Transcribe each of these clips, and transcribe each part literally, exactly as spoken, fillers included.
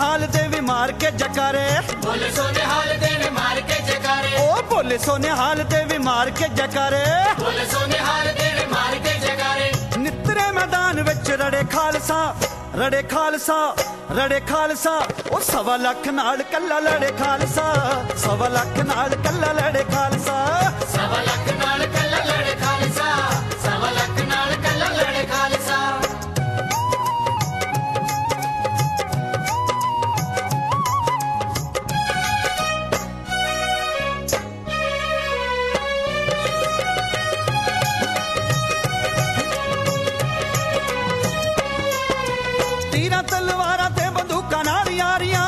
सोनिहाल दे we मार के जकारे, बोले सोनिहाल दे वी मार के जकारे, ओ बोले सोनिहाल दे वी मार के जकारे, बोले सोनिहाल दे वी मार के जकारे। नितरे मैदान विच रड़े खालसा, रड़े खालसा, रड़े खालसा, ओ सवा लख नाल कल्ला लड़े खालसा, सवा लख नाल कल्ला लड़े खालसा, सवा लख नाल कल्ला लड़े खालसा, सवा लख नाल कल्ला लड़े खालसा। तीरा तलवारा ते बंदूकां नाल यारियां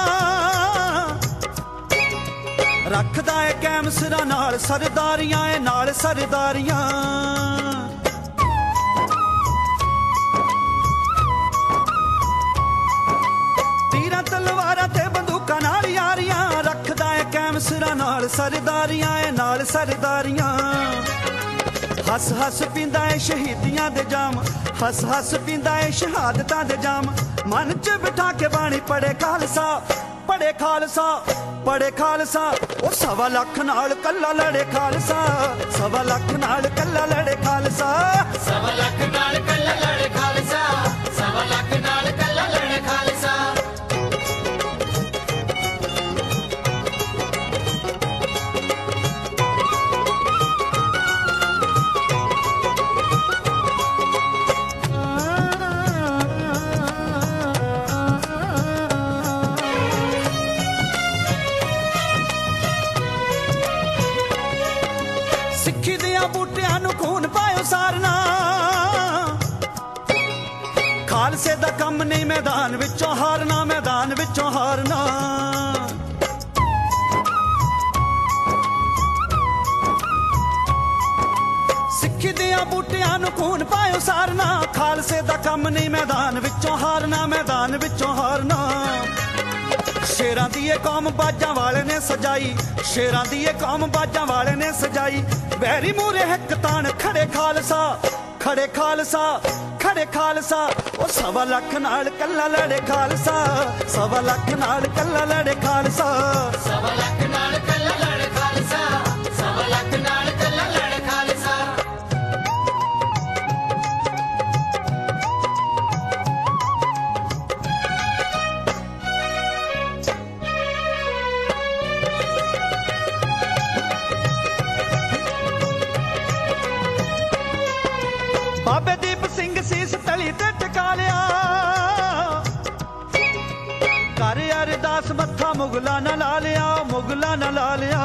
रखदा है कैम सिरा नाल सरदारियां ए नाल सरदारियां। तीरा तलवारा ते बंदूकां नाल यारियां रखदा है कैम सिरा नाल सरदारियां ए नाल सरदारियां। हस हस पींदा है शहीदियां दे जाम, हस हस पींदा है शहादतां दे जाम, मन च बिठा के बाणी पढ़े खालसा, पढ़े खालसा, पढ़े खालसा, ओ सवा लख नाल कल्ला लड़े खालसा, सवा लख नाल कल्ला लड़े खालसा, सवा लख नाल कल्ला लड़े खालसा, सवा लख नाल कल्ला लड़े खालसा। सिक्खी दियां बूटियां नूं खून पायो सारना, खालसे दा कम नहीं मैदान विचों हारना, मैदान विचों हारना। सिक्खी दियां बूटियां नूं खून पायो सारना, खालसे दा कम नहीं मैदान विचों हारना, मैदान विचों हारना। शेरां दी ये कौम बाजां वाले ने सजाई, शेरां दी ये कौम बाजां वाले ने सजाई, वैरी मूरे हिक तान खड़े खालसा, खड़े खालसा, खड़े खालसा, ओ सवा लख नाल कल्ला लड़े खालसा, सवा लख नाल कल्ला लड़े खालसा, सवा लख नाल कल्ला लड़े खालसा, सवा लख नाल कल्ला लड़े खालसा। बाबे दीप सिंह सीस तली ते टिका लिया, कर अरदास मत्था मुगला न ला लिया, मुगला न ला लिया।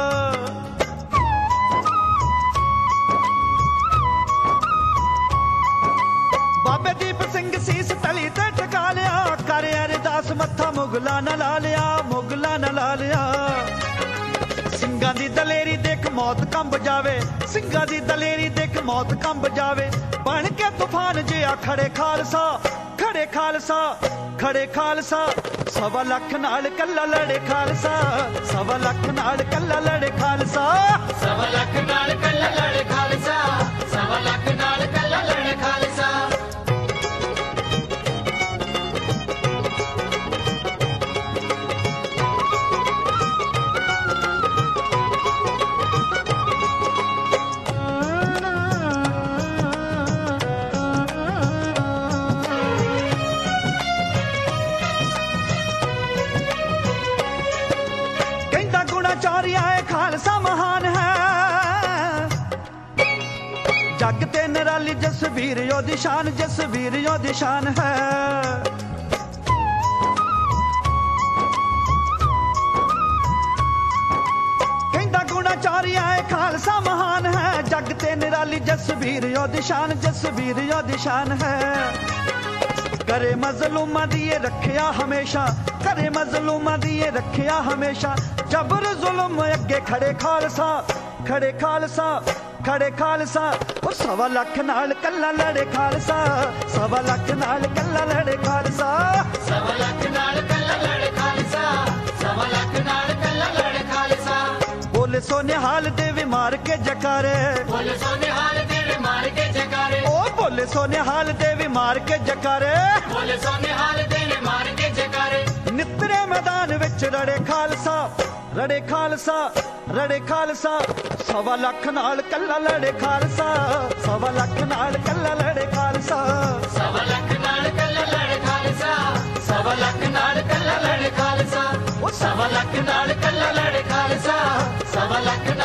बाबे दीप सिंह सीस तली ते टिका लिया, कर अरदास मत्था मुगला न ला लिया, मुगला न ला लिया। ਸਿੰਘਾਂ ਦੀ ਦਲੇਰੀ ਦੇਖ ਮੌਤ ਕੰਬ ਜਾਵੇ, ਸਿੰਘਾਂ ਦੀ ਦਲੇਰੀ ਦੇਖ ਮੌਤ ਕੰਬ ਜਾਵੇ, ਬਣ ਕੇ ਤੂਫਾਨ ਜਿਹਾ ਖੜੇ ਖਾਲਸਾ, ਖੜੇ ਖਾਲਸਾ, ਖੜੇ ਖਾਲਸਾ, ਸਵਾ ਲੱਖ ਨਾਲ ਕੱਲਾ ਲੜੇ ਖਾਲਸਾ, ਸਵਾ ਲੱਖ ਨਾਲ ਕੱਲਾ ਲੜੇ ਖਾਲਸਾ, ਸਵਾ ਲੱਖ ਨਾਲ ਕੱਲਾ ਲੜੇ ਖਾਲਸਾ, ਸਵਾ ਲੱਖ ਨਾਲ ਕੱਲਾ ਲੜੇ ਖਾਲਸਾ। गुणाचार्य है खालसा महान है, जग ते निराली जसवीर योदी शान, जसवीर योदी शान है। कहंदा गुणाचार्य है खालसा महान है, जग ते निराली जसवीर योदी शान, जसवीर योदी शान है। करे मजलूमा दी ये रखिया हमेशा, करे मजलूमा दी ये रखिया हमेशा, जबर जुल्म अगे खड़े खालसा, खड़े खालसा, खड़े खालसा, ओ सवा लख नाल कल्ला लड़े खालसा, सवा लख नाल कल्ला लड़े खालसा, सवा लख नाल कल्ला लड़े खालसा, सवा लख नाल कल्ला लड़े खालसा। बोले सोनिहाल दे वी मार के जकारे, बोले सोनिहाल दे वी मार के जकारे, ओ बोले सोनिहाल दे वी मार के जकारे, बोले सोनिहाल दे वी मार के जकारे। ਨਿੱਤਰੇ ਮੈਦਾਨ ਵਿੱਚ ਰੜੇ ਖਾਲਸਾ ਰੜੇ ਖਾਲਸਾ ਰੜੇ ਖਾਲਸਾ ਸਵਾ ਲੱਖ ਨਾਲ ਕੱਲਾ ਲੜੇ ਖਾਲਸਾ ਸਵਾ ਲੱਖ ਨਾਲ ਕੱਲਾ ਲੜੇ ਖਾਲਸਾ ਸਵਾ ਲੱਖ ਨਾਲ ਕੱਲਾ ਲੜੇ ਖਾਲਸਾ ਸਵਾ ਲੱਖ ਨਾਲ ਕੱਲਾ ਲੜੇ ਖਾਲਸਾ ਉਹ ਸਵਾ ਲੱਖ ਨਾਲ ਕੱਲਾ ਲੜੇ ਖਾਲਸਾ ਸਵਾ ਲੱਖ